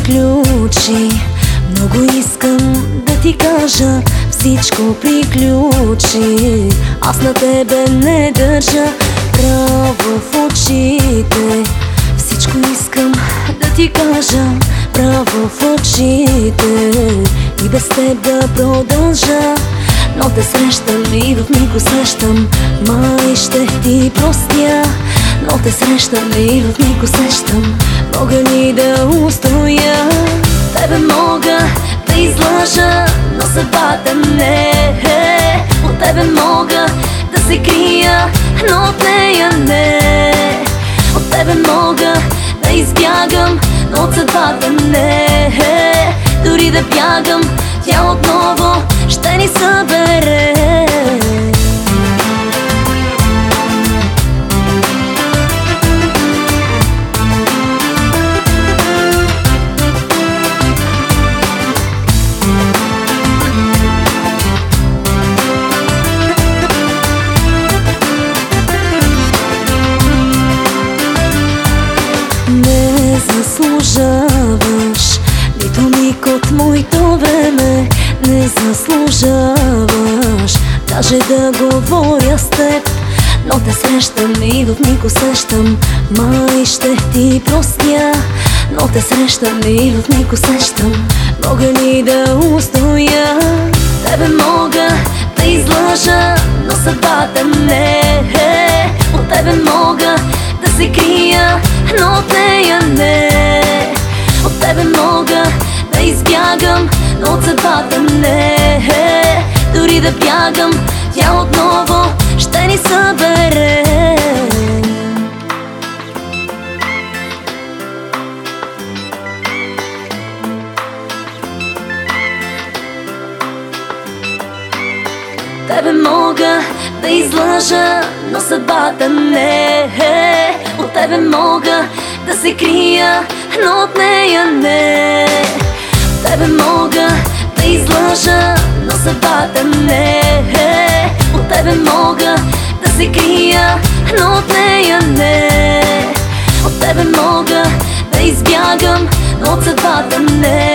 приключи. Много искам да ти кажа, всичко приключи. Аз на тебе не държа право в очите. Всичко искам да ти кажа право в очите. И без теб да продължа, но те срещам и в миг усещам, май ще ти простя. Но те срещам и в миг усещам, мога ли да устоя? Тебе мога да излъжа, но съдбата не е. От тебе мога да се крия, но от нея не. От тебе мога да избягам, но от съдбата не е. Дори да бягам, тя отново ще ни събере. Не заслужаваш нито миг от моето време. Не заслужаваш даже да говоря с теб. Но те срещам и в миг усещам, май ще ти простя. Но те срещам и в миг усещам, мога ли да устоя? Тебе мога да излъжа, но съдбата не е. От тебе мога да се крия, но от нея не. От тебе мога да избягам, но от съдбата не е. Дори да бягам, тя отново ще ни събере. Тебе мога да излъжа, но съдбата не е. От тебе мога да се крия, но от нея не. Тебе мога да излъжа, но съдбата не е. От тебе мога да се крия, но от нея не. От тебе мога да избягам, но от съдбата не.